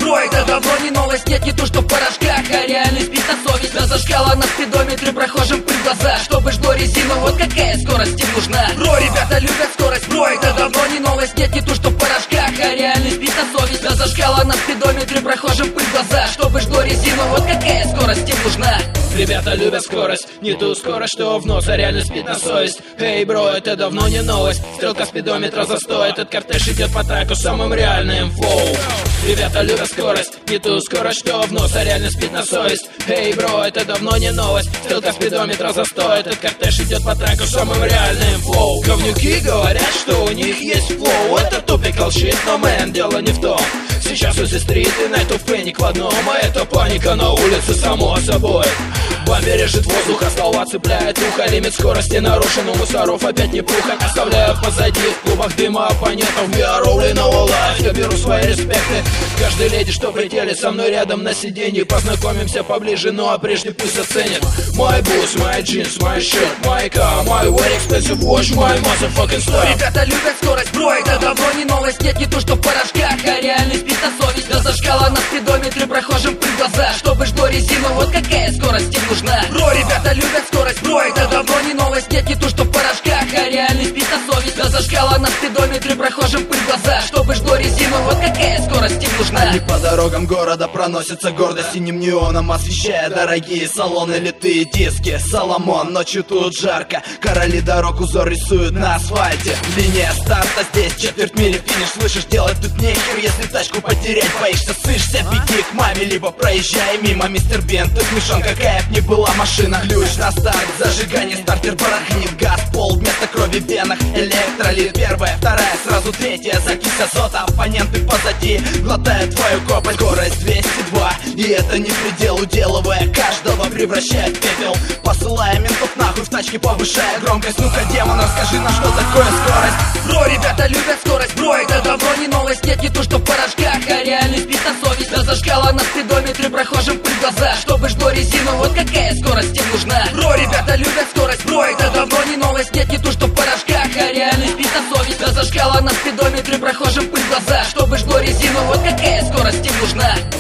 Бро, это давно не новость, нет, не то что в порошках, а реальный спит на совесть. Да зашкала на спидометре, прохожим пыль в глаза. Чтобы жгло резину, вот какая скорость им нужна. Бро, ребята любят скорость, бро, это давно не новость, нет, не то что в порошках, а реальный спит на совесть. Да зашкала на спидометре, прохожим пыль в глаза. Чтобы жгло резину, вот какая скорость им нужна. Ребята любят скорость, не ту скорость, что в нос, а реально спит на совесть. Эй, бро, это давно не новость. Стрелка спидометра застой, этот кортеж идет по треку самым реальным флоу. Ребята любят скорость, не ту скорость, что в нос, а реально спит на совесть. Эй, бро, это давно не новость. Стрелка спидометра застой, этот кортеж идет по треку самым реальным флоу. Говнюки говорят, что у них есть флоу. Это тупик shit, но мэн, дело не в том. Сейчас узи стрит и найт оф паник в одном, а это паника на улице само собой. Бомбе режет воздух, а слова цепляет ухо. Лимит скорости нарушен, у мусоров опять не пруха. Оставляю позади в клубах дыма оппонентов. We are rolling our life, я беру свои респекты. Каждой леди, что прилетели со мной рядом на сиденье. Познакомимся поближе, ну а прежде пусть оценят мой бус, мой джинс, мой шерт, мой car, мой very expensive watch, мой motherfucking style. Ребята любят скорость, бро, это давно не новость, нет, не то что в порошках, а реальный спит на совесть. Да зашкала на спидометре, прохожим пыль в глаза. Чтобы жгло резину, вот какая скорость им нужна. Бро, ребята любят скорость, бро, это давно не новость, нет, не то что в порошках, а реальный спит на совесть. Да зашкала на спидометре, прохожим пыль в глаза. Чтобы жгло резину, вот какая скорость им нужна. Они по дорогам города проносятся гордо синим неоном, освещая дорогие салоны, литые диски. Соломон, ночью тут жарко, короли дорог узор рисуют на асфальте. Линия старта здесь, четверть мили финиш. Слышишь, делать тут нехер, если тачку потерять боишься. Сышься, беги к маме, либо проезжай мимо. Мистер Бен, ты смешон, какая б ни была машина. Ключ на старт, зажигание, стартер барахлит. Газ, пол, вместо крови в венах. Электролит, первая, вторая, сразу третья. Закись азота, оппоненты позади глотают твою копоть. Скорость 202, и это не предел. Уделывая каждого, превращает в пепел. Посылая ментов нахуй, в тачке повышая громкость. Ну-ка, демон, расскажи нам, что такое скорость. Бро, ребята любят скорость, бро, это давно не новость, нет, не то что в порошках, а реальный спит на совесть. Да зашкала на спидометре, прохожим пыль в глаза. Чтобы жгло резину, вот какая скорость им нужна. Бро, ребята любят скорость, бро, это давно не новость, нет, не то что в порошках, а реальный спит на совесть. Да зашкала на спидометре, прохожим пыль в глаза. Чтобы жгло резину, вот какая скорость им нужна.